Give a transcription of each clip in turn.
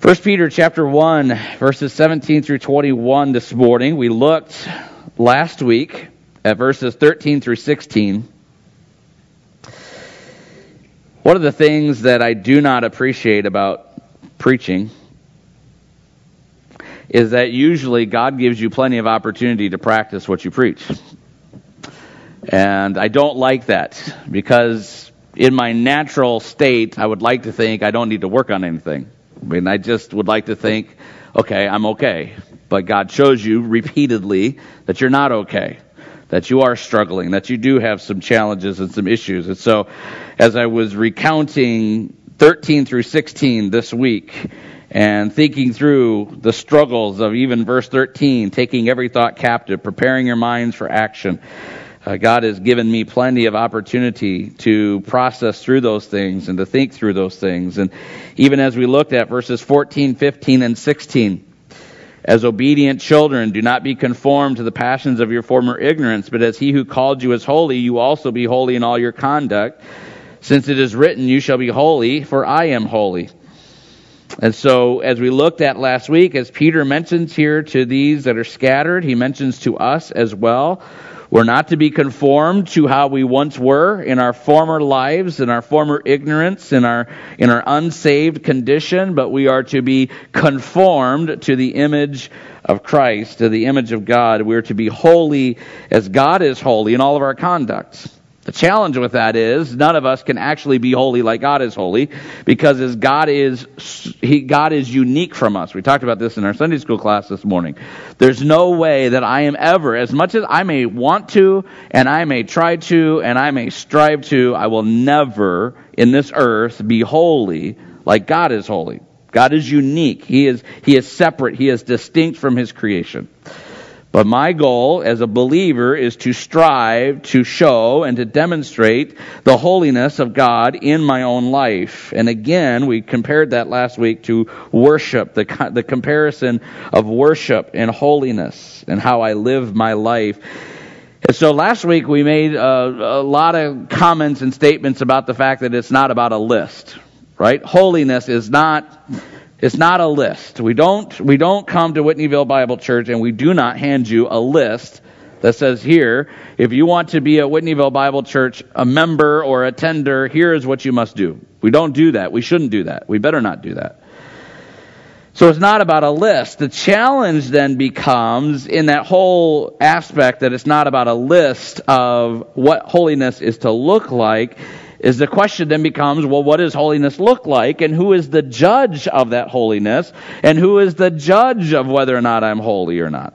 1 Peter chapter 1, verses 17 through 21 this morning. We looked last week at verses 13 through 16. One of the things that I do not appreciate about preaching is that usually God gives you plenty of opportunity to practice what you preach. And I don't like that because in my natural state, I would like to think I don't need to work on anything. I mean, I just would like to think, okay, I'm okay. But God shows you repeatedly that you're not okay, that you are struggling, that you do have some challenges and some issues. And so as I was recounting 13 through 16 this week and thinking through the struggles of even verse 13, taking every thought captive, preparing your minds for action, God has given me plenty of opportunity to process through those things and to think through those things. And even as we looked at verses 14, 15, and 16, as obedient children, do not be conformed to the passions of your former ignorance, but as he who called you is holy, you also be holy in all your conduct. Since it is written, you shall be holy, for I am holy. And so, as we looked at last week, as Peter mentions here to these that are scattered, he mentions to us as well, we're not to be conformed to how we once were in our former lives, in our former ignorance, in our unsaved condition, but we are to be conformed to the image of Christ, to the image of God. We're to be holy as God is holy in all of our conduct. The challenge with that is none of us can actually be holy like God is holy, because as God is unique from us. We talked about this in our Sunday school class this morning. There's no way that I am ever, as much as I may want to, and I may try to, and I may strive to, I will never in this earth be holy like God is holy. God is unique. He is separate. He is distinct from His creation. But my goal as a believer is to strive to show and to demonstrate the holiness of God in my own life. And again, we compared that last week to worship, the comparison of worship and holiness and how I live my life. And so last week we made a lot of comments and statements about the fact that it's not about a list, right? Holiness is not... It's not a list. We don't come to Whitneyville Bible Church and we do not hand you a list that says here, if you want to be at Whitneyville Bible Church, a member or a tender, here is what you must do. We don't do that. We shouldn't do that. We better not do that. So it's not about a list. The challenge then becomes in that whole aspect that it's not about a list of what holiness is to look like, is the question then becomes, well, what does holiness look like? And who is the judge of that holiness? And who is the judge of whether or not I'm holy or not?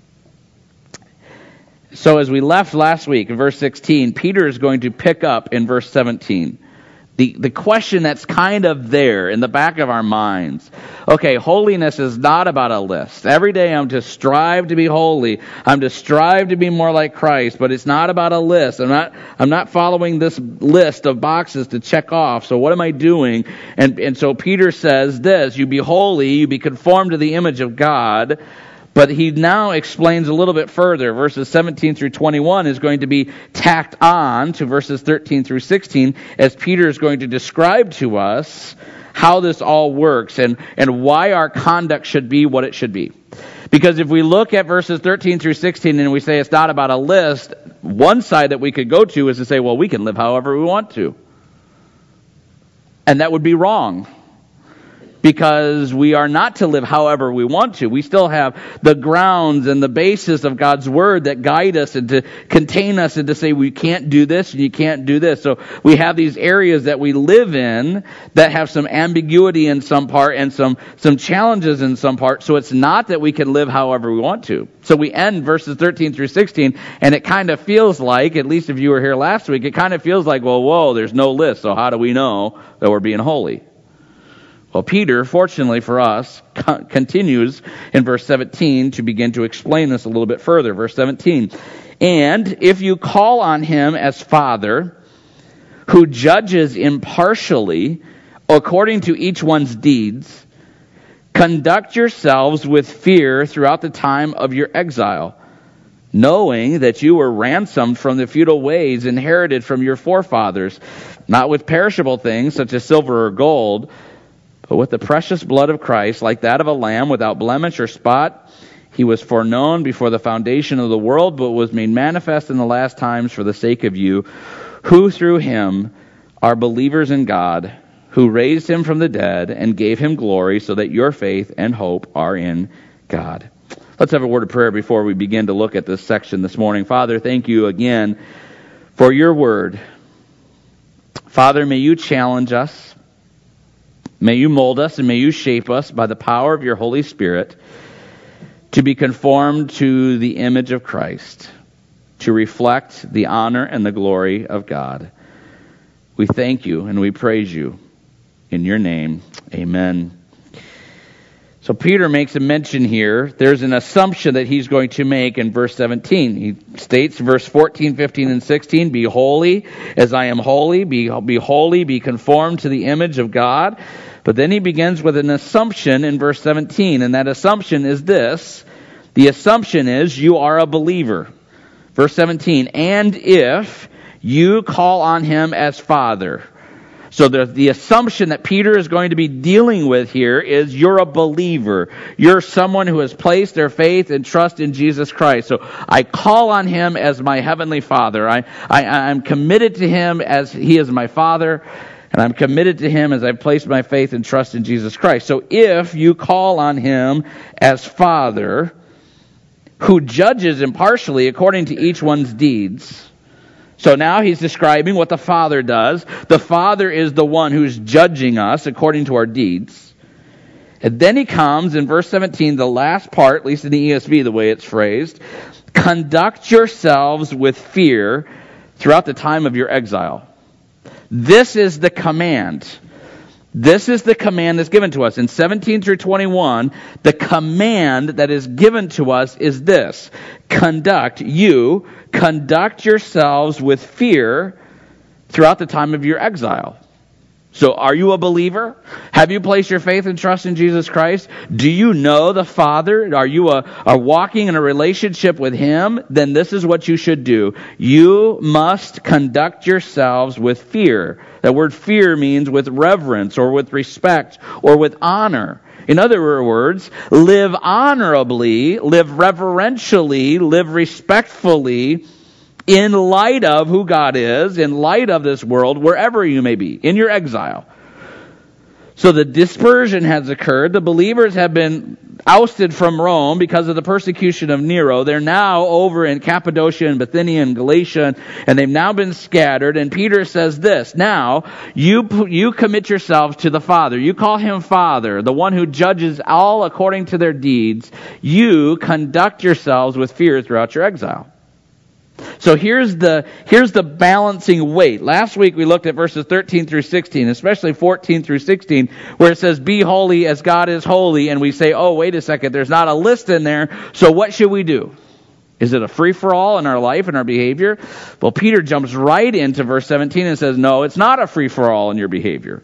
So as we left last week in verse 16, Peter is going to pick up in verse 17. The question that's kind of there in the back of our minds. Okay, holiness is not about a list. Every day I'm to strive to be holy. I'm to strive to be more like Christ, but it's not about a list. I'm not following this list of boxes to check off. So what am I doing? And so Peter says this, you be holy, you be conformed to the image of God. But he now explains a little bit further. Verses 17 through 21 is going to be tacked on to verses 13 through 16 as Peter is going to describe to us how this all works and why our conduct should be what it should be. Because if we look at verses 13 through 16 and we say it's not about a list, one side that we could go to is to say, well, we can live however we want to. And that would be wrong. Because we are not to live however we want to. We still have the grounds and the basis of God's Word that guide us and to contain us and to say we can't do this and you can't do this. So we have these areas that we live in that have some ambiguity in some part and some challenges in some part. So it's not that we can live however we want to. So we end verses 13 through 16 and it kind of feels like, at least if you were here last week, it kind of feels like, well, whoa, there's no list. So how do we know that we're being holy? Well, Peter, fortunately for us, continues in verse 17 to begin to explain this a little bit further. Verse 17, and if you call on him as Father, who judges impartially according to each one's deeds, conduct yourselves with fear throughout the time of your exile, knowing that you were ransomed from the futile ways inherited from your forefathers, not with perishable things such as silver or gold, But with the precious blood of Christ, like that of a lamb without blemish or spot, he was foreknown before the foundation of the world, but was made manifest in the last times for the sake of you, who through him are believers in God, who raised him from the dead and gave him glory, so that your faith and hope are in God. Let's have a word of prayer before we begin to look at this section this morning. Father, thank you again for your word. Father, may you challenge us. May you mold us and may you shape us by the power of your Holy Spirit to be conformed to the image of Christ, to reflect the honor and the glory of God. We thank you and we praise you. In your name, amen. So Peter makes a mention here. There's an assumption that he's going to make in verse 17. He states, verse 14, 15, and 16, be holy as I am holy. Be holy, be conformed to the image of God. But then he begins with an assumption in verse 17, and that assumption is this. The assumption is you are a believer. Verse 17, and if you call on him as Father. So the assumption that Peter is going to be dealing with here is you're a believer. You're someone who has placed their faith and trust in Jesus Christ. So I call on him as my heavenly Father. I'm committed to him as he is my Father. And I'm committed to him as I place my faith and trust in Jesus Christ. So if you call on him as Father, who judges impartially according to each one's deeds. So now he's describing what the Father does. The Father is the one who's judging us according to our deeds. And then he comes in verse 17, the last part, at least in the ESV, the way it's phrased, conduct yourselves with fear throughout the time of your exile. This is the command. This is the command that's given to us. In 17 through 21, the command that is given to us is this. Conduct yourselves with fear throughout the time of your exile. So are you a believer? Have you placed your faith and trust in Jesus Christ? Do you know the Father? Are you are walking in a relationship with him? Then this is what you should do. You must conduct yourselves with fear. That word fear means with reverence or with respect or with honor. In other words, live honorably, live reverentially, live respectfully, in light of who God is, in light of this world, wherever you may be, in your exile. So the dispersion has occurred. The believers have been ousted from Rome because of the persecution of Nero. They're now over in Cappadocia and Bithynia and Galatia, and they've now been scattered. And Peter says this, now, you commit yourselves to the Father. You call him Father, the one who judges all according to their deeds. You conduct yourselves with fear throughout your exile. So here's the balancing weight. Last week we looked at verses 13 through 16, especially 14 through 16, where it says, be holy as God is holy. And we say, oh, wait a second, there's not a list in there. So what should we do? Is it a free-for-all in our life and our behavior? Well, Peter jumps right into verse 17 and says, no, it's not a free-for-all in your behavior.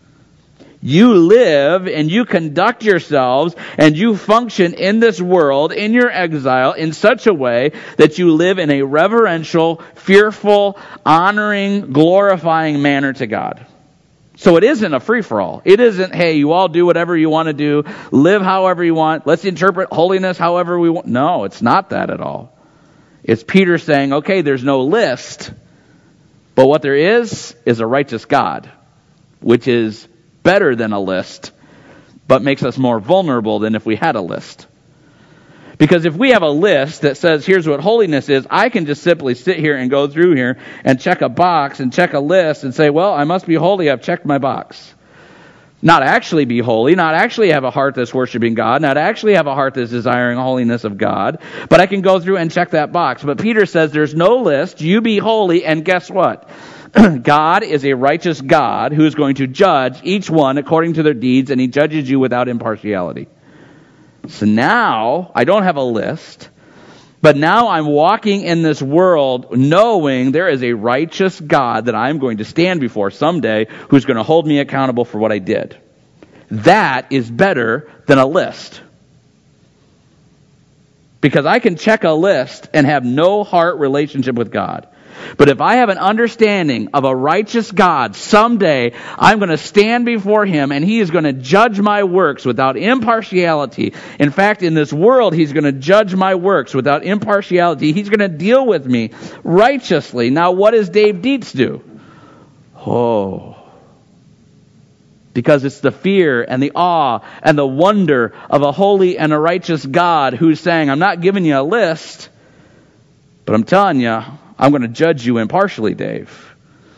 You live and you conduct yourselves and you function in this world, in your exile, in such a way that you live in a reverential, fearful, honoring, glorifying manner to God. So it isn't a free-for-all. It isn't, hey, you all do whatever you want to do, live however you want, let's interpret holiness however we want. No, it's not that at all. It's Peter saying, okay, there's no list, but what there is a righteous God, which is better than a list, but makes us more vulnerable than if we had a list. Because if we have a list that says, here's what holiness is, I can just simply sit here and go through here and check a box and check a list and say, well, I must be holy, I've checked my box. Not actually be holy, not actually have a heart that's worshiping God, not actually have a heart that's desiring holiness of God, but I can go through and check that box. But Peter says there's no list, you be holy, and guess what? God is a righteous God who is going to judge each one according to their deeds, and he judges you without impartiality. So now, I don't have a list, but now I'm walking in this world knowing there is a righteous God that I'm going to stand before someday who's going to hold me accountable for what I did. That is better than a list. Because I can check a list and have no heart relationship with God. But if I have an understanding of a righteous God, someday I'm going to stand before him and he is going to judge my works without impartiality. In fact, in this world, he's going to judge my works without impartiality. He's going to deal with me righteously. Now, what does Dave Dietz do? Because it's the fear and the awe and the wonder of a holy and a righteous God who's saying, I'm not giving you a list, but I'm telling you, I'm going to judge you impartially, Dave.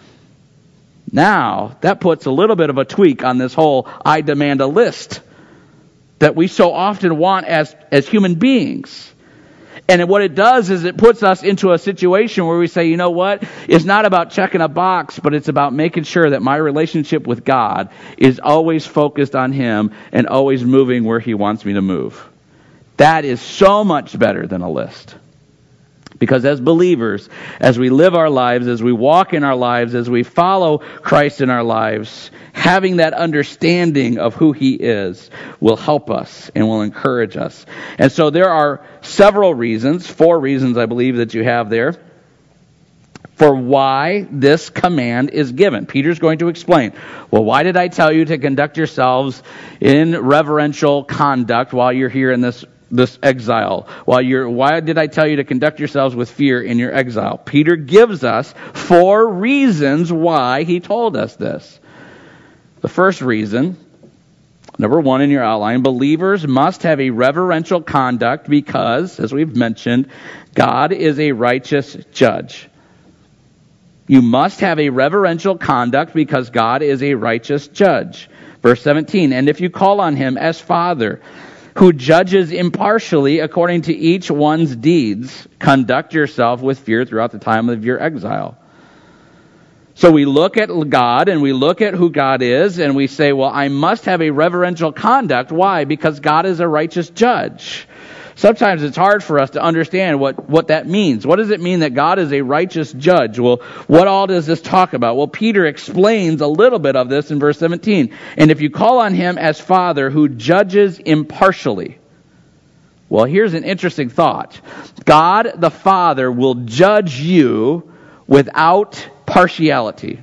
Now, that puts a little bit of a tweak on this whole I demand a list that we so often want as human beings. And what it does is it puts us into a situation where we say, you know what? It's not about checking a box, but it's about making sure that my relationship with God is always focused on him and always moving where he wants me to move. That is so much better than a list. Because as believers, as we live our lives, as we walk in our lives, as we follow Christ in our lives, having that understanding of who he is will help us and will encourage us. And so there are several reasons, 4 reasons I believe that you have there, for why this command is given. Peter's going to explain, well, why did I tell you to conduct yourselves in reverential conduct while you're here in this exile? Why did I tell you to conduct yourselves with fear in your exile? Peter gives us 4 reasons why he told us this. The first reason, number 1 in your outline, believers must have a reverential conduct because, as we've mentioned, God is a righteous judge. You must have a reverential conduct because God is a righteous judge. Verse 17, and if you call on him as Father, who judges impartially according to each one's deeds, conduct yourself with fear throughout the time of your exile. So we look at God and we look at who God is and we say, well, I must have a reverential conduct. Why? Because God is a righteous judge. Sometimes it's hard for us to understand what that means. What does it mean that God is a righteous judge? Well, what all does this talk about? Well, Peter explains a little bit of this in verse 17. And if you call on him as Father who judges impartially. Well, here's an interesting thought. God the Father will judge you without partiality.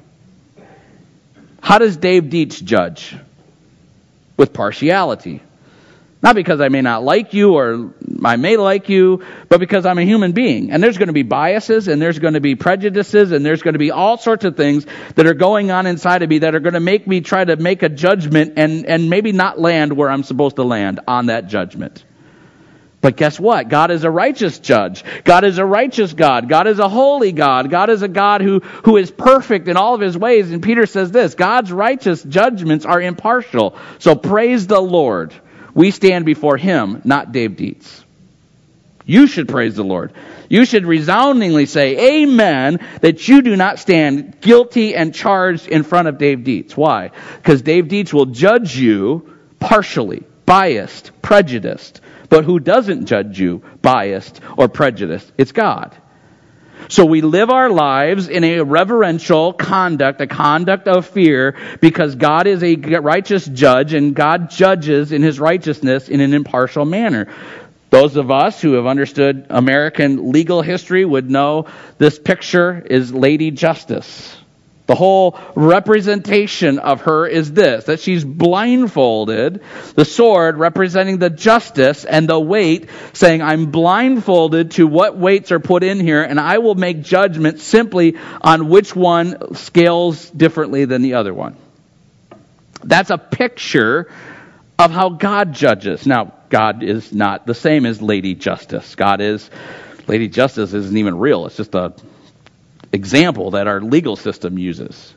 How does Dave Dietz judge? With partiality. Not because I may not like you or I may like you, but because I'm a human being. And there's going to be biases and there's going to be prejudices and there's going to be all sorts of things that are going on inside of me that are going to make me try to make a judgment and maybe not land where I'm supposed to land on that judgment. But guess what? God is a righteous judge. God is a righteous God. God is a holy God. God is a God who is perfect in all of his ways. And Peter says this, God's righteous judgments are impartial. So praise the Lord. We stand before him, not Dave Dietz. You should praise the Lord. You should resoundingly say, amen, that you do not stand guilty and charged in front of Dave Dietz. Why? Because Dave Dietz will judge you partially, biased, prejudiced. But who doesn't judge you biased or prejudiced? It's God. So we live our lives in a reverential conduct, a conduct of fear, because God is a righteous judge and God judges in his righteousness in an impartial manner. Those of us who have understood American legal history would know this picture is Lady Justice. The whole representation of her is this, that she's blindfolded, the sword representing the justice and the weight, saying, I'm blindfolded to what weights are put in here, and I will make judgment simply on which one scales differently than the other one. That's a picture of how God judges. Now, God is not the same as Lady Justice. Lady Justice isn't even real. It's just a example that our legal system uses.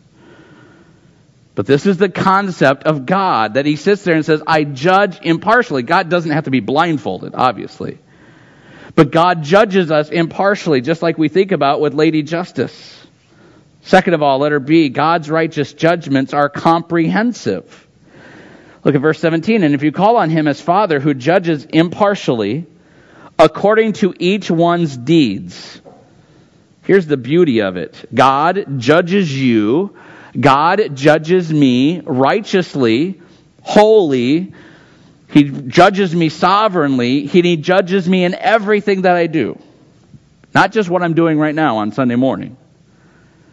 But this is the concept of God, that he sits there and says, I judge impartially. God doesn't have to be blindfolded, obviously. But God judges us impartially, just like we think about with Lady Justice. Second of all, letter B, God's righteous judgments are comprehensive. Look at verse 17. And if you call on him as Father who judges impartially, according to each one's deeds. Here's the beauty of it. God judges you. God judges me righteously, holy. He judges me sovereignly. He judges me in everything that I do. Not just what I'm doing right now on Sunday morning.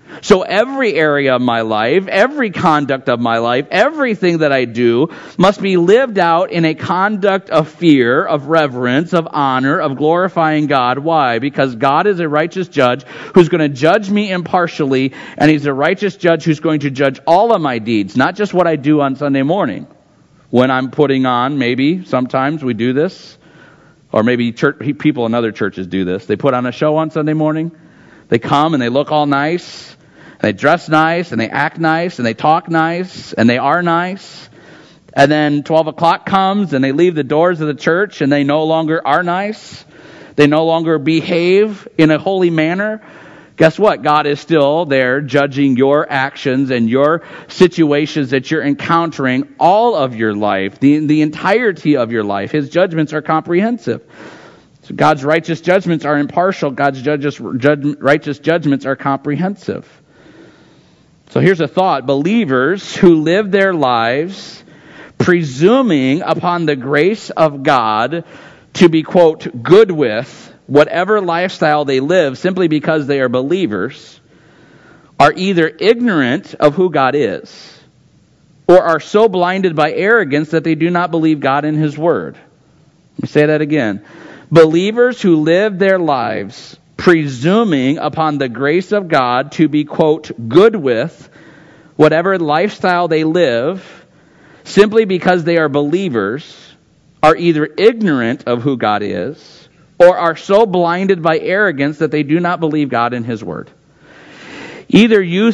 So every area of my life, every conduct of my life, everything that I do must be lived out in a conduct of fear, of reverence, of honor, of glorifying God. Why? Because God is a righteous judge who's going to judge me impartially, and He's a righteous judge who's going to judge all of my deeds, not just what I do on Sunday morning. When I'm putting on, maybe, sometimes we do this, or maybe people in other churches do this. They put on a show on Sunday morning. They come and they look all nice. They dress nice, and they act nice, and they talk nice, and they are nice. And then 12 o'clock comes, and they leave the doors of the church, and they no longer are nice. They no longer behave in a holy manner. Guess what? God is still there judging your actions and your situations that you're encountering all of your life, the entirety of your life. His judgments are comprehensive. So God's righteous judgments are impartial. God's righteous judgments are comprehensive. So here's a thought. Believers who live their lives presuming upon the grace of God to be, quote, good with whatever lifestyle they live simply because they are believers are either ignorant of who God is or are so blinded by arrogance that they do not believe God in His Word. Let me say that again. Believers who live their lives presuming upon the grace of God to be, quote, good with whatever lifestyle they live, simply because they are believers, are either ignorant of who God is, or are so blinded by arrogance that they do not believe God in His Word. Either you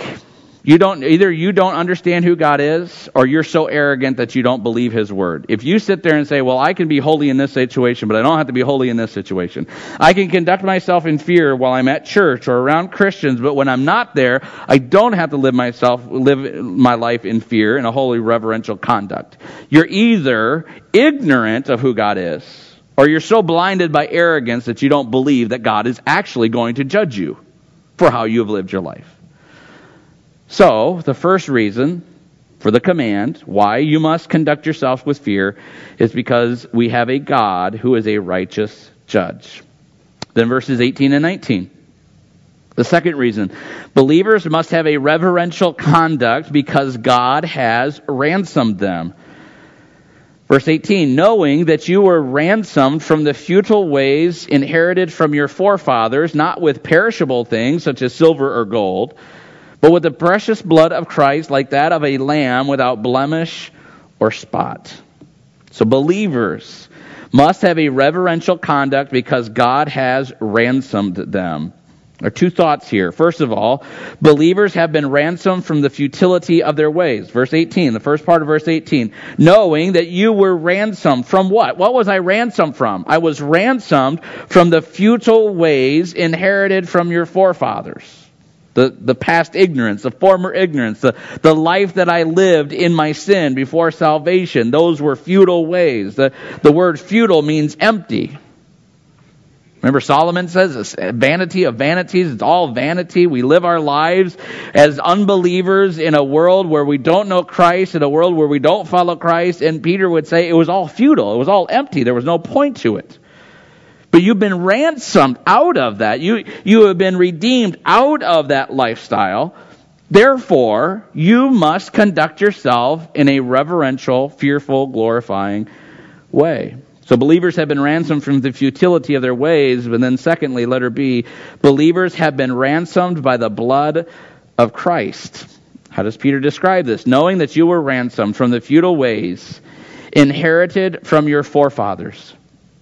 don't understand who God is, or you're so arrogant that you don't believe His Word. If you sit there and say, well, I can be holy in this situation, but I don't have to be holy in this situation. I can conduct myself in fear while I'm at church or around Christians, but when I'm not there, I don't have to live my life in fear, in a holy reverential conduct. You're either ignorant of who God is, or you're so blinded by arrogance that you don't believe that God is actually going to judge you for how you have lived your life. So, the first reason for the command, why you must conduct yourself with fear, is because we have a God who is a righteous judge. Then verses 18 and 19. The second reason, believers must have a reverential conduct because God has ransomed them. Verse 18, knowing that you were ransomed from the futile ways inherited from your forefathers, not with perishable things such as silver or gold, but with the precious blood of Christ, like that of a lamb without blemish or spot. So believers must have a reverential conduct because God has ransomed them. There are two thoughts here. First of all, believers have been ransomed from the futility of their ways. Verse 18, the first part of verse 18. Knowing that you were ransomed from what? What was I ransomed from? I was ransomed from the futile ways inherited from your forefathers. The past ignorance, the former ignorance, the life that I lived in my sin before salvation, those were futile ways. The word futile means empty. Remember Solomon says, it's vanity of vanities, it's all vanity. We live our lives as unbelievers in a world where we don't know Christ, in a world where we don't follow Christ, and Peter would say it was all futile, it was all empty, there was no point to it. But you've been ransomed out of that. You have been redeemed out of that lifestyle. Therefore, you must conduct yourself in a reverential, fearful, glorifying way. So believers have been ransomed from the futility of their ways. But then secondly, letter B, believers have been ransomed by the blood of Christ. How does Peter describe this? Knowing that you were ransomed from the futile ways inherited from your forefathers,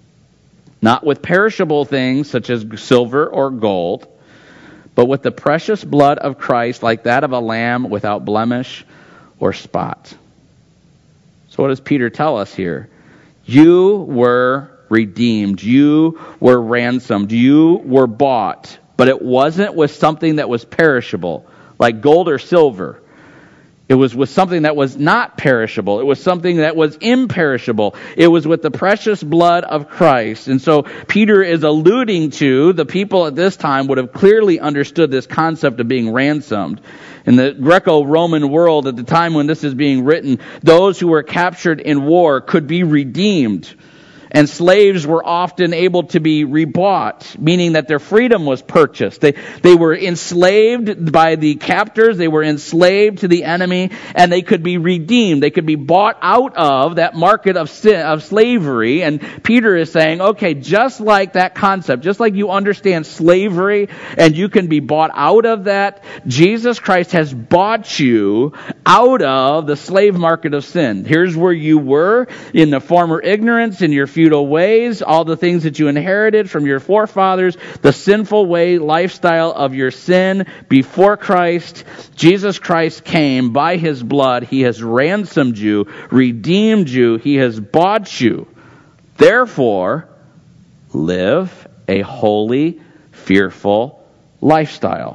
not with perishable things such as silver or gold, but with the precious blood of Christ, like that of a lamb without blemish or spot. So what does Peter tell us here? You were redeemed. You were ransomed. You were bought. But it wasn't with something that was perishable, like gold or silver. It was with something that was not perishable. It was something that was imperishable. It was with the precious blood of Christ. And so Peter is alluding to, the people at this time would have clearly understood this concept of being ransomed. In the Greco-Roman world at the time when this is being written, those who were captured in war could be redeemed. And slaves were often able to be rebought, meaning that their freedom was purchased. They were enslaved by the captors, they were enslaved to the enemy, and they could be redeemed. They could be bought out of that market of slavery. And Peter is saying, okay, just like that concept, just like you understand slavery and you can be bought out of that, Jesus Christ has bought you out of the slave market of sin. Here's where you were in the former ignorance, in your futile ways, all the things that you inherited from your forefathers, the sinful way, lifestyle of your sin before Christ. Jesus Christ came by his blood. He has ransomed you, redeemed you. He has bought you. Therefore, live a holy, fearful lifestyle.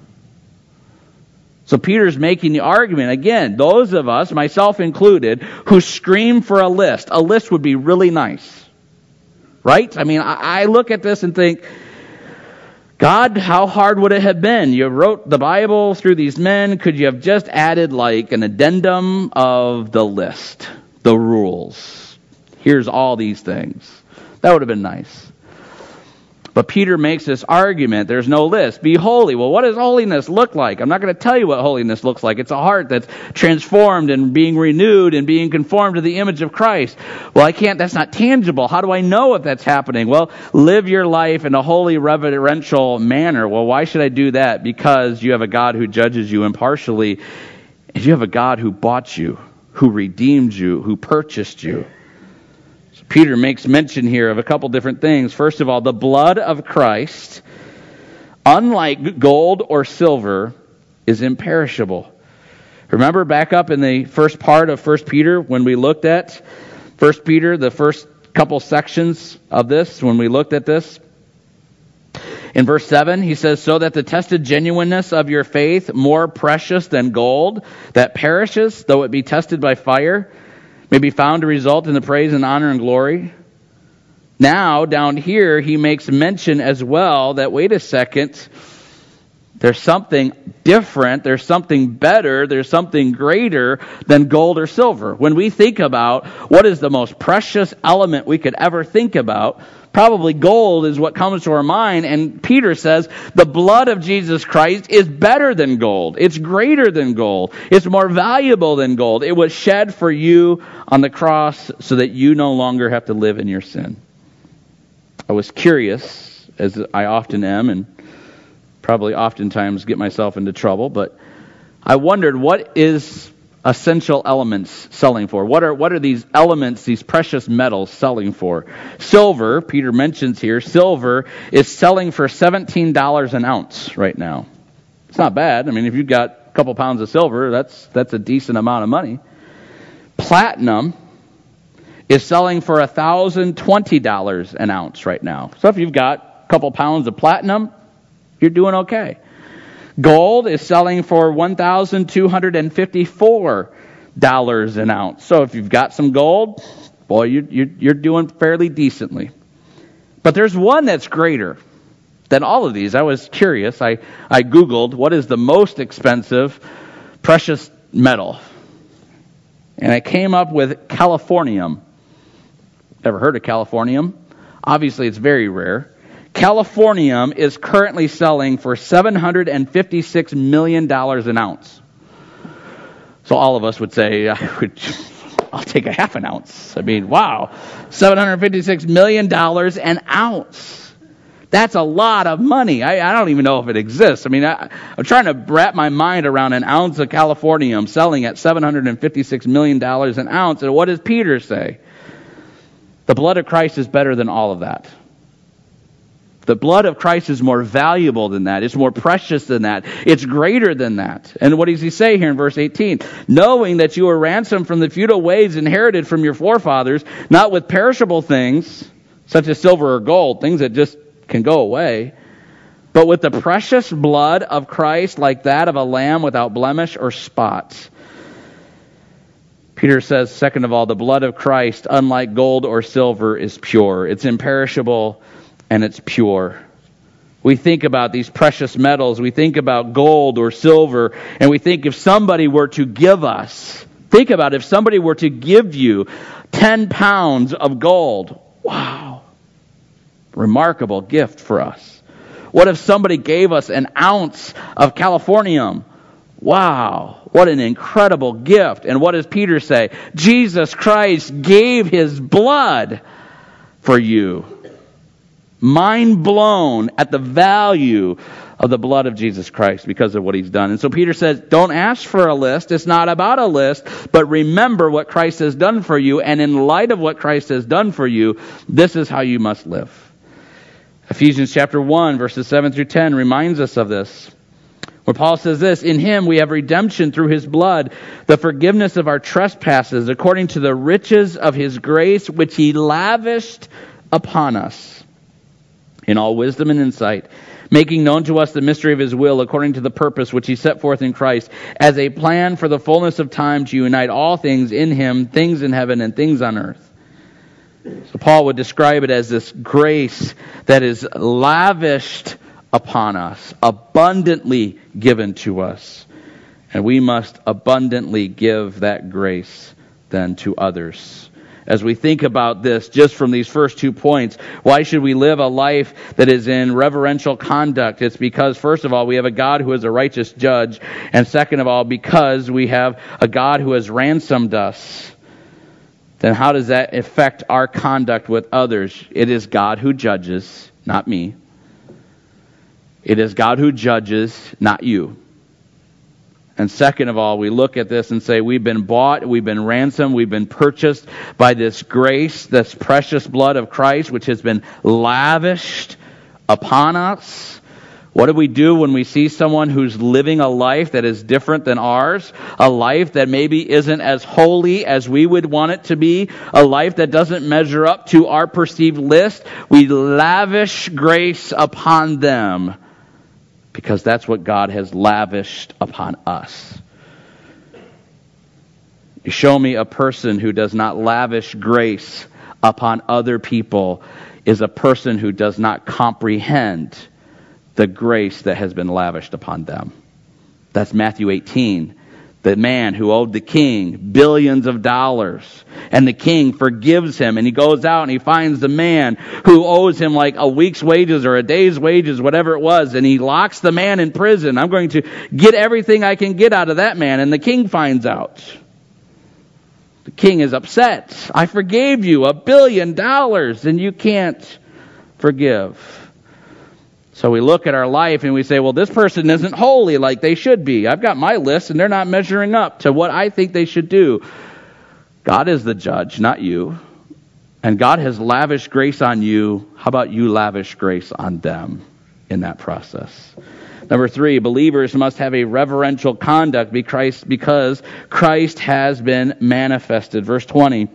So Peter's making the argument, again, those of us, myself included, who scream for a list. A list would be really nice. Right? I mean, I look at this and think, God, how hard would it have been? You wrote the Bible through these men. Could you have just added like an addendum of the list, the rules? Here's all these things. That would have been nice. But Peter makes this argument, there's no list. Be holy. Well, what does holiness look like? I'm not going to tell you what holiness looks like. It's a heart that's transformed and being renewed and being conformed to the image of Christ. Well, that's not tangible. How do I know if that's happening? Well, live your life in a holy, reverential manner. Well, why should I do that? Because you have a God who judges you impartially. And you have a God who bought you, who redeemed you, who purchased you. Peter makes mention here of a couple different things. First of all, the blood of Christ, unlike gold or silver, is imperishable. Remember back up in the first part of 1 Peter when we looked at 1 Peter, the first couple sections of this, when we looked at this? In verse 7, he says, so that the tested genuineness of your faith, more precious than gold, that perishes, though it be tested by fire, may be found to result in the praise and honor and glory. Now, down here, he makes mention as well that, wait a second, there's something different, there's something better, there's something greater than gold or silver. When we think about what is the most precious element we could ever think about, probably gold is what comes to our mind, and Peter says the blood of Jesus Christ is better than gold. It's greater than gold. It's more valuable than gold. It was shed for you on the cross so that you no longer have to live in your sin. I was curious, as I often am, and probably oftentimes get myself into trouble, but I wondered, what is essential elements selling for? What are these elements, these precious metals selling for? Silver, Peter mentions here, silver is selling for $17 an ounce right now. It's not bad. I mean, if you've got a couple pounds of silver, that's a decent amount of money. Platinum is selling for $1,020 an ounce right now. So if you've got a couple pounds of platinum, you're doing okay. Gold is selling for $1,254 an ounce. So if you've got some gold, boy, you're doing fairly decently. But there's one that's greater than all of these. I was curious. I Googled what is the most expensive precious metal. And I came up with californium. Ever heard of californium? Obviously, it's very rare. Californium is currently selling for $756 million an ounce. So all of us would say, I'll take a half an ounce. I mean, wow, $756 million an ounce. That's a lot of money. I don't even know if it exists. I mean, I'm trying to wrap my mind around an ounce of californium selling at $756 million an ounce. And what does Peter say? The blood of Christ is better than all of that. The blood of Christ is more valuable than that. It's more precious than that. It's greater than that. And what does he say here in verse 18? Knowing that you were ransomed from the futile ways inherited from your forefathers, not with perishable things, such as silver or gold, things that just can go away, but with the precious blood of Christ, like that of a lamb without blemish or spot. Peter says, second of all, the blood of Christ, unlike gold or silver, is pure. It's imperishable and it's pure. We think about these precious metals. We think about gold or silver, and we think if somebody were to give us, think about if somebody were to give you 10 pounds of gold Wow. Remarkable gift for us. What if somebody gave us an ounce of Californium? Wow, what an incredible gift. And what does Peter say? Jesus Christ gave his blood for you. Mind blown at the value of the blood of Jesus Christ because of what he's done. And so Peter says, don't ask for a list. It's not about a list, but remember what Christ has done for you. And in light of what Christ has done for you, this is how you must live. Ephesians chapter 1, verses 7 through 10 reminds us of this. Where Paul says this, in him we have redemption through his blood, the forgiveness of our trespasses, according to the riches of his grace, which he lavished upon us in all wisdom and insight, making known to us the mystery of his will, according to the purpose which he set forth in Christ, as a plan for the fullness of time to unite all things in him, things in heaven and things on earth. So Paul would describe it as this grace that is lavished upon us, abundantly given to us. And we must abundantly give that grace then to others. As we think about this, just from these first 2 points, why should we live a life that is in reverential conduct? It's because, first of all, we have a God who is a righteous judge. And second of all, because we have a God who has ransomed us. Then how does that affect our conduct with others? It is God who judges, not me. It is God who judges, not you. And second of all, we look at this and say, we've been bought, we've been ransomed, we've been purchased by this grace, this precious blood of Christ, which has been lavished upon us. What do we do when we see someone who's living a life that is different than ours? A life that maybe isn't as holy as we would want it to be? A life that doesn't measure up to our perceived list? We lavish grace upon them because that's what God has lavished upon us. You show me a person who does not lavish grace upon other people is a person who does not comprehend the grace that has been lavished upon them. That's Matthew 18. The man who owed the king billions of dollars. And the king forgives him. And he goes out and he finds the man who owes him like a week's wages or a day's wages, whatever it was. And he locks the man in prison. I'm going to get everything I can get out of that man. And the king finds out. The king is upset. I forgave you $1 billion and you can't forgive. So we look at our life and we say, well, this person isn't holy like they should be. I've got my list and they're not measuring up to what I think they should do. God is the judge, not you. And God has lavished grace on you. How about you lavish grace on them in that process? Number 3, believers must have a reverential conduct because Christ has been manifested. Verse 20.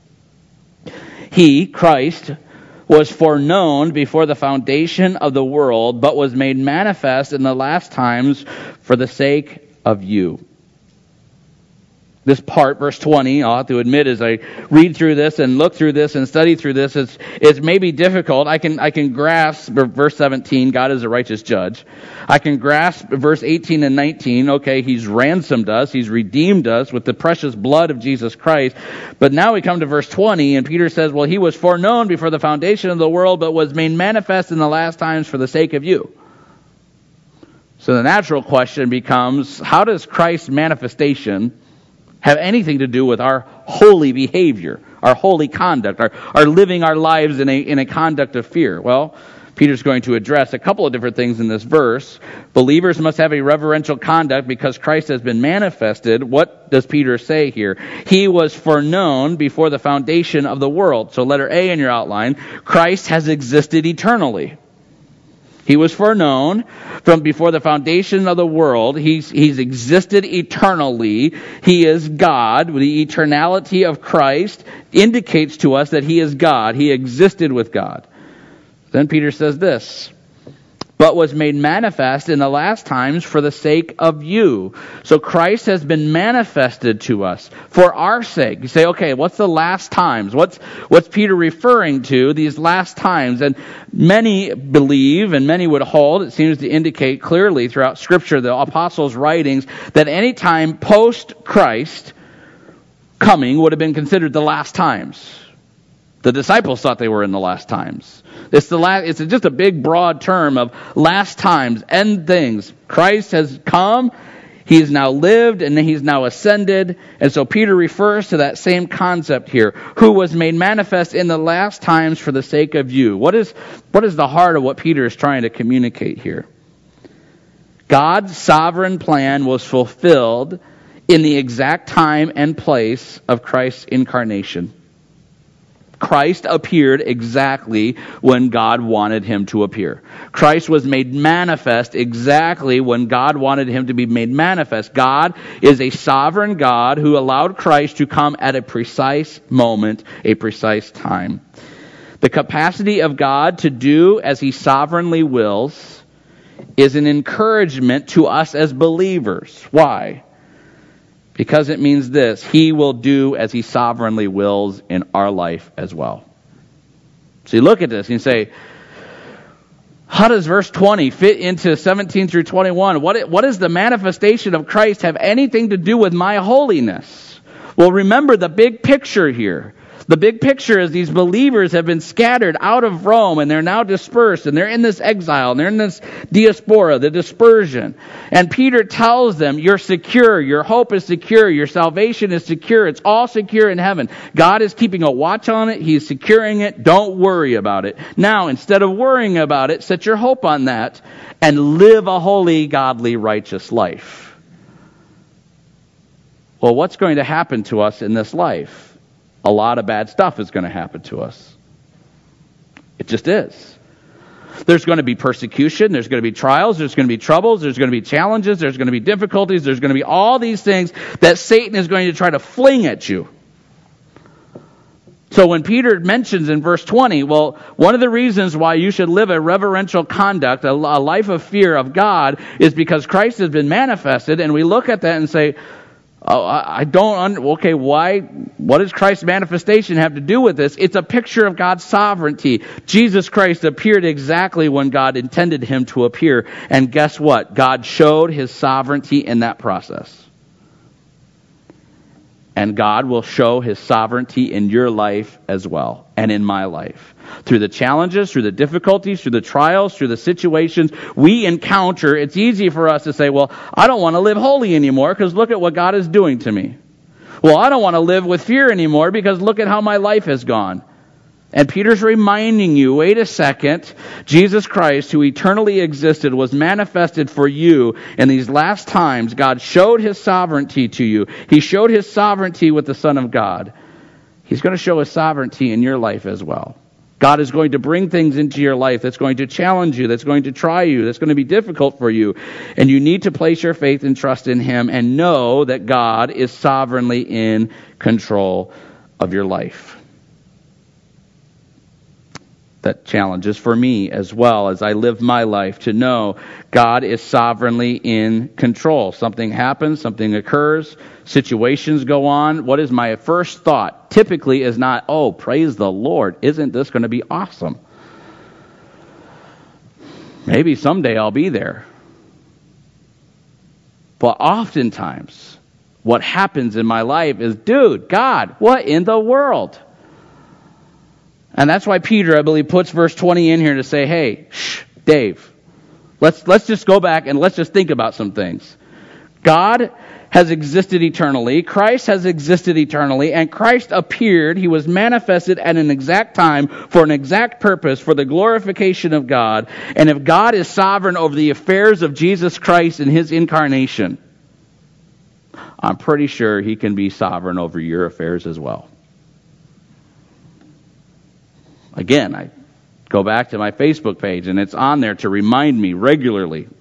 He, Christ, was foreknown before the foundation of the world, but was made manifest in the last times for the sake of you. This part, verse 20, I'll have to admit, as I read through this and look through this and study through this, it's maybe difficult. I can grasp verse 17, God is a righteous judge. I can grasp verse 18 and 19, okay, he's ransomed us, he's redeemed us with the precious blood of Jesus Christ. But now we come to verse 20, and Peter says, well, he was foreknown before the foundation of the world, but was made manifest in the last times for the sake of you. So the natural question becomes, how does Christ's manifestation have anything to do with our holy behavior, our holy conduct, our living our lives in a conduct of fear? Well, Peter's going to address a couple of different things in this verse. Believers must have a reverential conduct because Christ has been manifested. What does Peter say here? He was foreknown before the foundation of the world. So letter A in your outline, Christ has existed eternally. He was foreknown from before the foundation of the world. He's existed eternally. He is God. The eternality of Christ indicates to us that he is God. He existed with God. Then Peter says this, but was made manifest in the last times for the sake of you. So Christ has been manifested to us for our sake. You say, okay, what's the last times? What's Peter referring to, these last times? And many believe, and many would hold, it seems to indicate clearly throughout Scripture, the apostles' writings, that any time post-Christ coming would have been considered the last times. The disciples thought they were in the last times. It's just a big, broad term of last times, end things. Christ has come, he's now lived, and he's now ascended. And so Peter refers to that same concept here, who was made manifest in the last times for the sake of you. What is the heart of what Peter is trying to communicate here? God's sovereign plan was fulfilled in the exact time and place of Christ's incarnation. Christ appeared exactly when God wanted him to appear. Christ was made manifest exactly when God wanted him to be made manifest. God is a sovereign God who allowed Christ to come at a precise moment, a precise time. The capacity of God to do as he sovereignly wills is an encouragement to us as believers. Why? Because it means this: he will do as he sovereignly wills in our life as well. So you look at this and you say, how does verse 20 fit into 17 through 21? What does the manifestation of Christ have anything to do with my holiness? Well, remember the big picture here. The big picture is these believers have been scattered out of Rome, and they're now dispersed, and they're in this exile, and they're in this diaspora, the dispersion. And Peter tells them, you're secure, your hope is secure, your salvation is secure, it's all secure in heaven. God is keeping a watch on it, he's securing it, don't worry about it. Now, instead of worrying about it, set your hope on that, and live a holy, godly, righteous life. Well, what's going to happen to us in this life? A lot of bad stuff is going to happen to us. It just is. There's going to be persecution, there's going to be trials, there's going to be troubles, there's going to be challenges, there's going to be difficulties, there's going to be all these things that Satan is going to try to fling at you. So when Peter mentions in verse 20, well, one of the reasons why you should live a reverential conduct, a life of fear of God, is because Christ has been manifested, and we look at that and say, why? What does Christ's manifestation have to do with this? It's a picture of God's sovereignty. Jesus Christ appeared exactly when God intended him to appear. And guess what? God showed his sovereignty in that process. And God will show his sovereignty in your life as well, and in my life. Through the challenges, through the difficulties, through the trials, through the situations we encounter, it's easy for us to say, well, I don't want to live holy anymore because look at what God is doing to me. Well, I don't want to live with fear anymore because look at how my life has gone. And Peter's reminding you, wait a second, Jesus Christ, who eternally existed, was manifested for you in these last times. God showed his sovereignty to you. He showed his sovereignty with the Son of God. He's going to show his sovereignty in your life as well. God is going to bring things into your life that's going to challenge you, that's going to try you, that's going to be difficult for you. And you need to place your faith and trust in him and know that God is sovereignly in control of your life. That challenges for me as well as I live my life to know God is sovereignly in control. Something happens, something occurs, situations go on. What is my first thought? Typically is not, oh, praise the Lord, isn't this going to be awesome? Maybe someday I'll be there. But oftentimes, what happens in my life is, dude, God, what in the world? And that's why Peter, I believe, puts verse 20 in here to say, hey, Dave, let's just go back and let's just think about some things. God has existed eternally. Christ has existed eternally. And Christ appeared. He was manifested at an exact time for an exact purpose, for the glorification of God. And if God is sovereign over the affairs of Jesus Christ and his incarnation, I'm pretty sure he can be sovereign over your affairs as well. Again, I go back to my Facebook page, and it's on there to remind me regularly.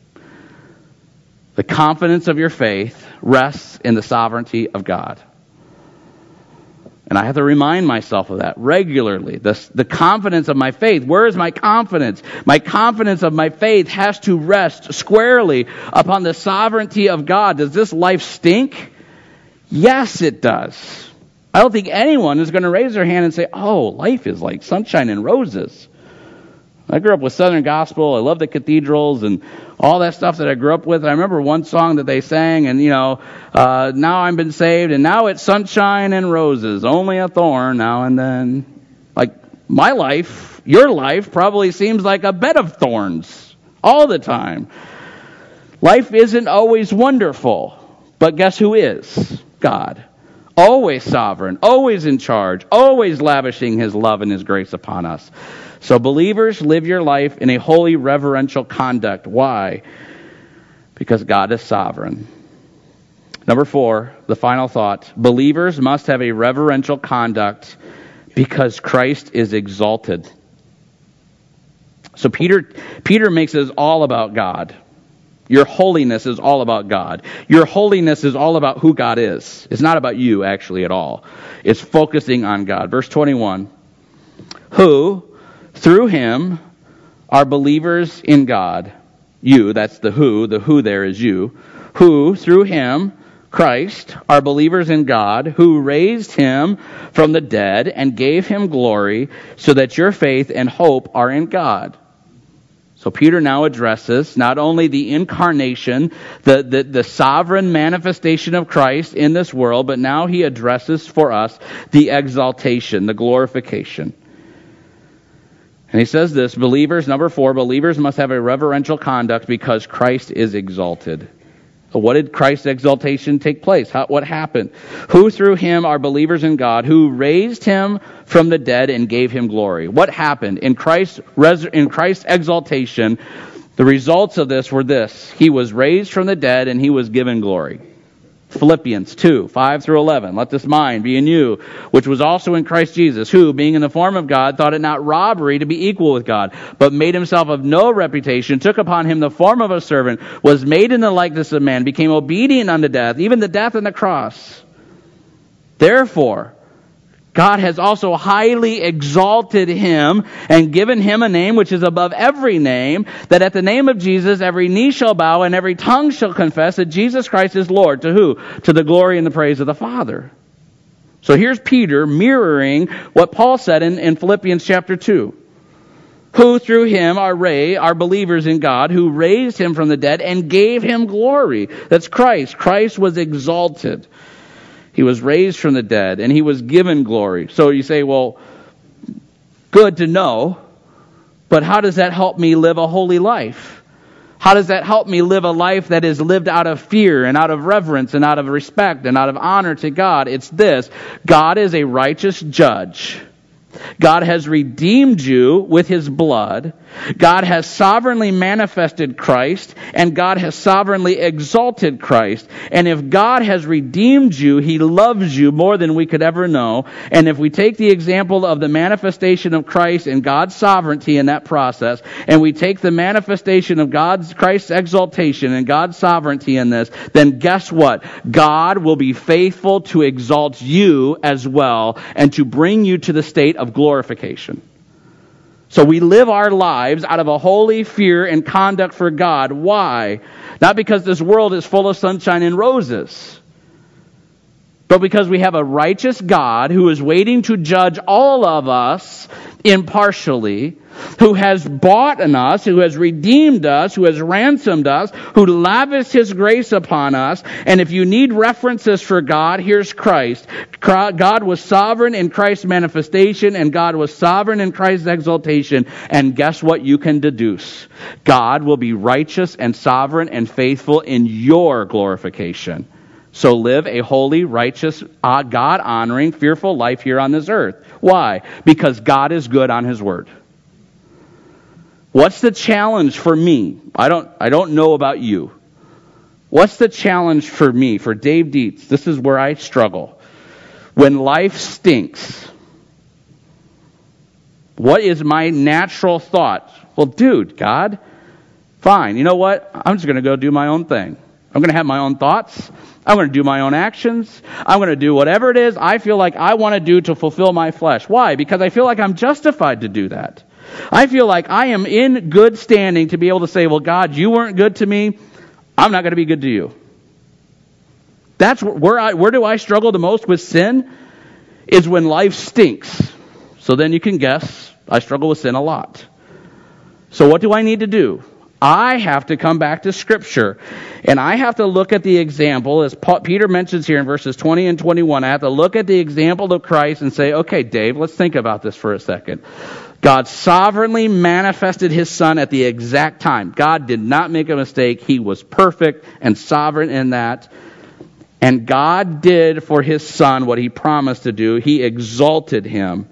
The confidence of your faith rests in the sovereignty of God. And I have to remind myself of that regularly. The confidence of my faith. Where is my confidence? My confidence of my faith has to rest squarely upon the sovereignty of God. Does this life stink? Yes, it does. I don't think anyone is going to raise their hand and say, oh, life is like sunshine and roses. I grew up with Southern Gospel. I love the cathedrals and all that stuff that I grew up with. I remember one song that they sang, and, now I've been saved, and now it's sunshine and roses, only a thorn now and then. My life, your life, probably seems like a bed of thorns all the time. Life isn't always wonderful, but guess who is? God. Always sovereign, always in charge, always lavishing His love and His grace upon us. So believers, live your life in a holy, reverential conduct. Why? Because God is sovereign. Number 4, the final thought. Believers must have a reverential conduct because Christ is exalted. So Peter makes this all about God. Your holiness is all about God. Your holiness is all about who God is. It's not about you, actually, at all. It's focusing on God. Verse 21. Who, through Him, are believers in God. You, that's the who there is you. Who, through Him, Christ, are believers in God, who raised Him from the dead and gave Him glory, so that your faith and hope are in God. So Peter now addresses not only the incarnation, the sovereign manifestation of Christ in this world, but now he addresses for us the exaltation, the glorification. And he says this, believers, number 4, believers must have a reverential conduct because Christ is exalted. So what did Christ's exaltation take place? What happened? Who through Him are believers in God, who raised Him from the dead and gave Him glory. What happened? In Christ's exaltation, the results of this were this. He was raised from the dead and He was given glory. Philippians 2, 5 through 11. Let this mind be in you, which was also in Christ Jesus, who, being in the form of God, thought it not robbery to be equal with God, but made Himself of no reputation, took upon Him the form of a servant, was made in the likeness of man, became obedient unto death, even the death on the cross. Therefore, God has also highly exalted Him and given Him a name which is above every name, that at the name of Jesus every knee shall bow and every tongue shall confess that Jesus Christ is Lord. To who? To the glory and the praise of the Father. So here's Peter mirroring what Paul said in Philippians chapter 2. Who through Him are believers in God, who raised Him from the dead and gave Him glory. That's Christ. Christ was exalted. He was raised from the dead, and He was given glory. So you say, well, good to know, but how does that help me live a holy life? How does that help me live a life that is lived out of fear and out of reverence and out of respect and out of honor to God? It's this. God is a righteous judge. God has redeemed you with His blood. God has sovereignly manifested Christ, and God has sovereignly exalted Christ. And if God has redeemed you, He loves you more than we could ever know. And if we take the example of the manifestation of Christ and God's sovereignty in that process, and we take the manifestation of Christ's exaltation and God's sovereignty in this, then guess what? God will be faithful to exalt you as well and to bring you to the state of glorification. So we live our lives out of a holy fear and conduct for God. Why? Not because this world is full of sunshine and roses, but because we have a righteous God who is waiting to judge all of us impartially, who has bought us, who has redeemed us, who has ransomed us, who lavished His grace upon us. And if you need references for God, here's Christ. God was sovereign in Christ's manifestation, and God was sovereign in Christ's exaltation. And guess what you can deduce? God will be righteous and sovereign and faithful in your glorification. So live a holy, righteous, God-honoring, fearful life here on this earth. Why? Because God is good on His word. What's the challenge for me? I don't know about you. What's the challenge for me, for Dave Dietz? This is where I struggle. When life stinks, what is my natural thought? Well, dude, God, fine. You know what? I'm just going to go do my own thing. I'm going to have my own thoughts. I'm going to do my own actions. I'm going to do whatever it is I feel like I want to do to fulfill my flesh. Why? Because I feel like I'm justified to do that. I feel like I am in good standing to be able to say, well, God, you weren't good to me. I'm not going to be good to you. That's where do I struggle the most with sin? Is when life stinks. So then you can guess, I struggle with sin a lot. So what do I need to do? I have to come back to Scripture. And I have to look at the example, as Peter mentions here in verses 20 and 21, I have to look at the example of Christ and say, okay, Dave, let's think about this for a second. God sovereignly manifested his Son at the exact time. God did not make a mistake. He was perfect and sovereign in that. And God did for his Son what he promised to do. He exalted him.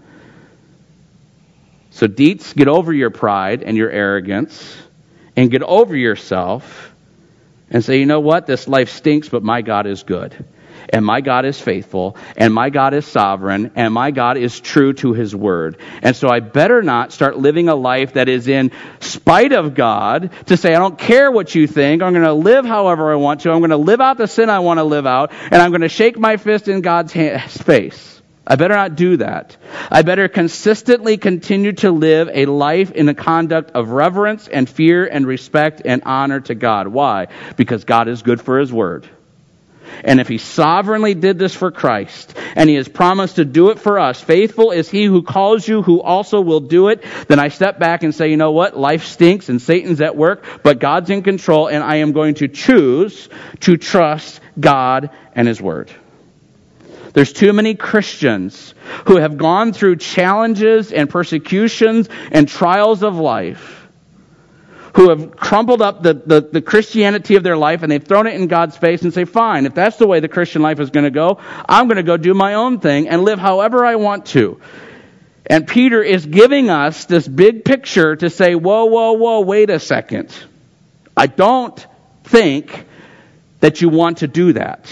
So Dietz, get over your pride and your arrogance and get over yourself and say, you know what? This life stinks, but my God is good. And my God is faithful, and my God is sovereign, and my God is true to his word. And so I better not start living a life that is in spite of God to say, I don't care what you think. I'm going to live however I want to. I'm going to live out the sin I want to live out, and I'm going to shake my fist in God's face. I better not do that. I better consistently continue to live a life in the conduct of reverence and fear and respect and honor to God. Why? Because God is good for his word. And if he sovereignly did this for Christ, and he has promised to do it for us, faithful is he who calls you, who also will do it, then I step back and say, you know what? Life stinks and Satan's at work, but God's in control, and I am going to choose to trust God and his word. There's too many Christians who have gone through challenges and persecutions and trials of life, who have crumpled up the Christianity of their life, and they've thrown it in God's face and say, fine, if that's the way the Christian life is going to go, I'm going to go do my own thing and live however I want to. And Peter is giving us this big picture to say, whoa, wait a second. I don't think that you want to do that.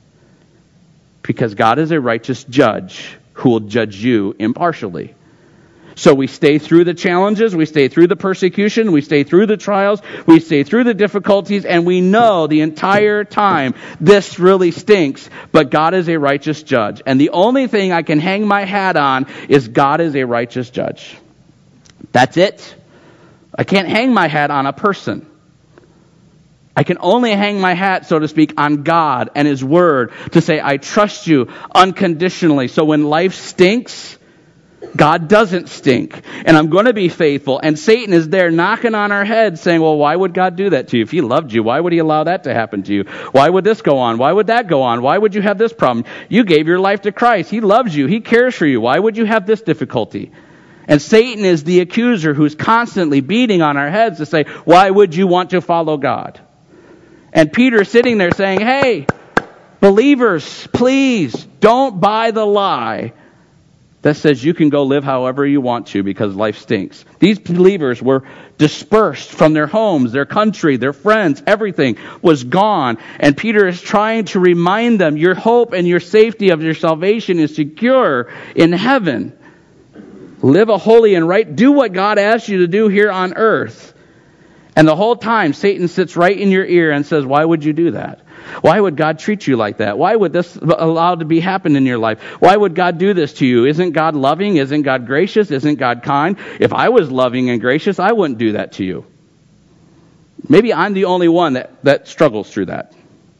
Because God is a righteous judge who will judge you impartially. So we stay through the challenges, we stay through the persecution, we stay through the trials, we stay through the difficulties, and we know the entire time this really stinks, but God is a righteous judge. And the only thing I can hang my hat on is God is a righteous judge. That's it. I can't hang my hat on a person. I can only hang my hat, so to speak, on God and his word to say, I trust you unconditionally. So when life stinks, God doesn't stink, and I'm going to be faithful. And Satan is there knocking on our heads saying, well, why would God do that to you? If he loved you, why would he allow that to happen to you? Why would this go on? Why would that go on? Why would you have this problem? You gave your life to Christ. He loves you. He cares for you. Why would you have this difficulty? And Satan is the accuser who's constantly beating on our heads to say, why would you want to follow God? And Peter is sitting there saying, hey, believers, please don't buy the lie that says you can go live however you want to because life stinks. These believers were dispersed from their homes, their country, their friends, everything was gone. And Peter is trying to remind them, your hope and your safety of your salvation is secure in heaven. Live a holy and right, do what God asked you to do here on earth. And the whole time, Satan sits right in your ear and says, why would you do that? Why would God treat you like that? Why would this allow to be happen in your life? Why would God do this to you? Isn't God loving? Isn't God gracious? Isn't God kind? If I was loving and gracious, I wouldn't do that to you. Maybe I'm the only one that struggles through that.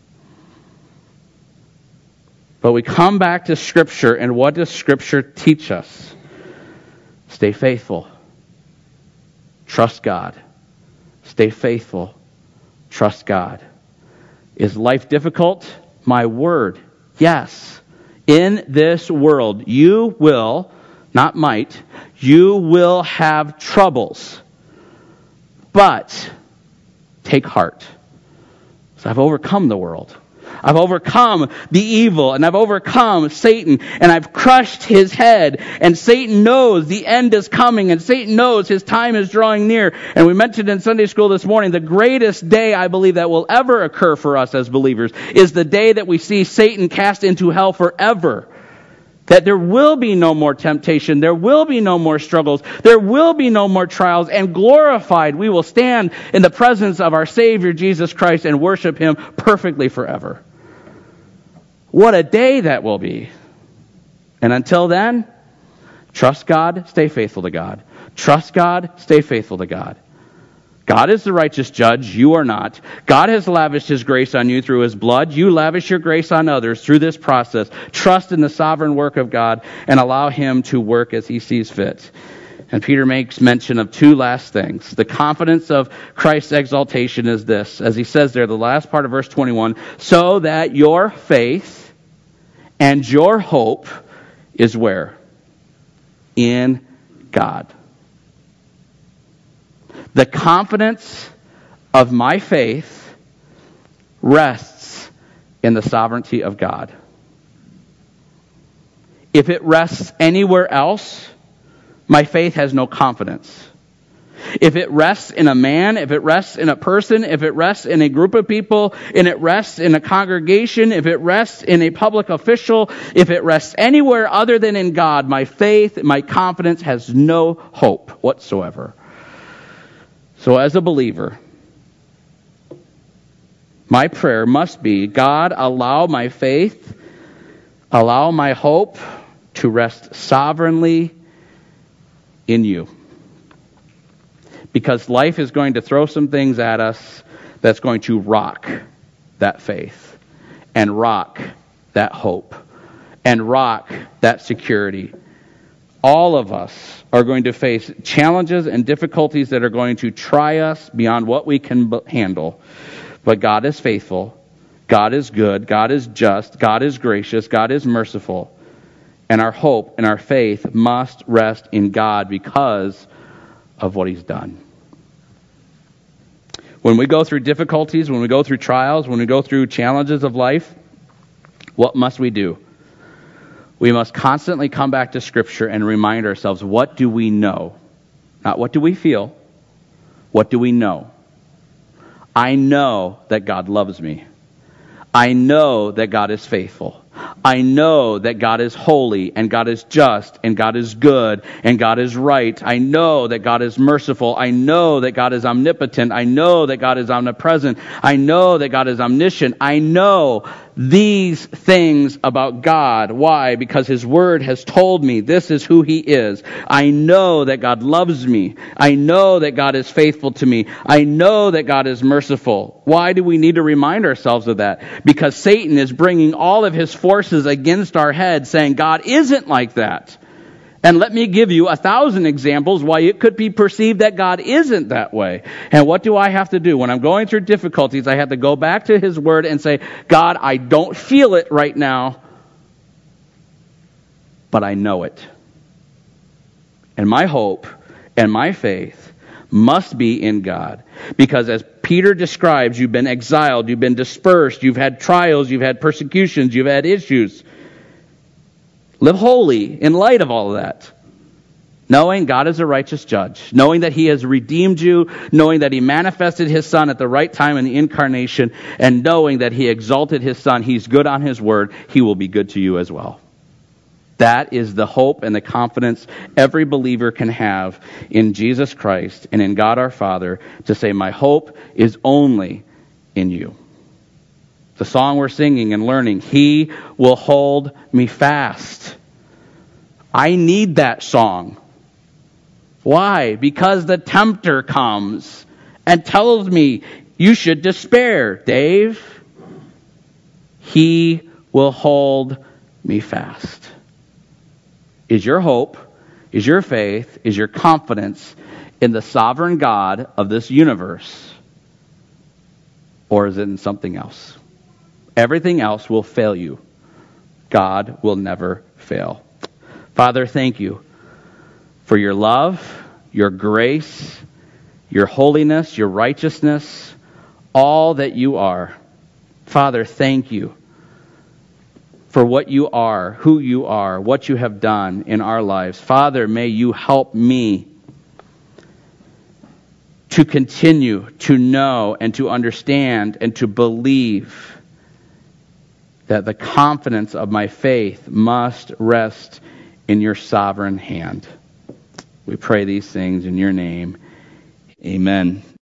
But we come back to Scripture, and what does Scripture teach us? Stay faithful. Trust God. Stay faithful. Trust God. Is life difficult? My word, yes. In this world, you will, not might, you will have troubles. But take heart. So I've overcome the world. I've overcome the evil, and I've overcome Satan, and I've crushed his head. And Satan knows the end is coming, and Satan knows his time is drawing near. And we mentioned in Sunday school this morning, the greatest day I believe that will ever occur for us as believers is the day that we see Satan cast into hell forever. That there will be no more temptation, there will be no more struggles, there will be no more trials, and glorified we will stand in the presence of our Savior Jesus Christ and worship him perfectly forever. What a day that will be. And until then, trust God, stay faithful to God. Trust God, stay faithful to God. God is the righteous judge, you are not. God has lavished his grace on you through his blood. You lavish your grace on others through this process. Trust in the sovereign work of God and allow him to work as he sees fit. And Peter makes mention of two last things. The confidence of Christ's exaltation is this, as he says there, the last part of verse 21, so that your faith and your hope is where? In God. The confidence of my faith rests in the sovereignty of God. If it rests anywhere else, my faith has no confidence. If it rests in a man, if it rests in a person, if it rests in a group of people, and it rests in a congregation, if it rests in a public official, if it rests anywhere other than in God, my faith, my confidence has no hope whatsoever. So as a believer, my prayer must be, God, allow my faith, allow my hope to rest sovereignly in you. Because life is going to throw some things at us that's going to rock that faith and rock that hope and rock that security. All of us are going to face challenges and difficulties that are going to try us beyond what we can handle. But God is faithful. God is good. God is just. God is gracious. God is merciful. And our hope and our faith must rest in God because of what He's done. When we go through difficulties, when we go through trials, when we go through challenges of life, what must we do? We must constantly come back to Scripture and remind ourselves, what do we know? Not what do we feel. What do we know? I know that God loves me. I know that God is faithful. I know that God is holy and God is just and God is good and God is right. I know that God is merciful. I know that God is omnipotent. I know that God is omnipresent. I know that God is omniscient. I know these things about God. Why? Because His Word has told me this is who He is. I know that God loves me. I know that God is faithful to me. I know that God is merciful. Why do we need to remind ourselves of that? Because Satan is bringing all of his forces against our head, saying God isn't like that. And let me give you 1,000 examples why it could be perceived that God isn't that way. And what do I have to do? When I'm going through difficulties, I have to go back to His Word and say, God, I don't feel it right now, but I know it. And my hope and my faith must be in God. Because as Peter describes, you've been exiled, you've been dispersed, you've had trials, you've had persecutions, you've had issues. Live holy in light of all of that. Knowing God is a righteous judge. Knowing that He has redeemed you. Knowing that He manifested His Son at the right time in the incarnation. And knowing that He exalted His Son. He's good on His word. He will be good to you as well. That is the hope and the confidence every believer can have in Jesus Christ and in God our Father to say, my hope is only in you. The song we're singing and learning, He will hold me fast. I need that song. Why? Because the tempter comes and tells me, you should despair, Dave. He will hold me fast. Is your hope, is your faith, is your confidence in the sovereign God of this universe? Or is it in something else? Everything else will fail you. God will never fail. Father, thank you for your love, your grace, your holiness, your righteousness, all that you are. Father, thank you for what you are, who you are, what you have done in our lives. Father, may you help me to continue to know and to understand and to believe that the confidence of my faith must rest in your sovereign hand. We pray these things in your name. Amen.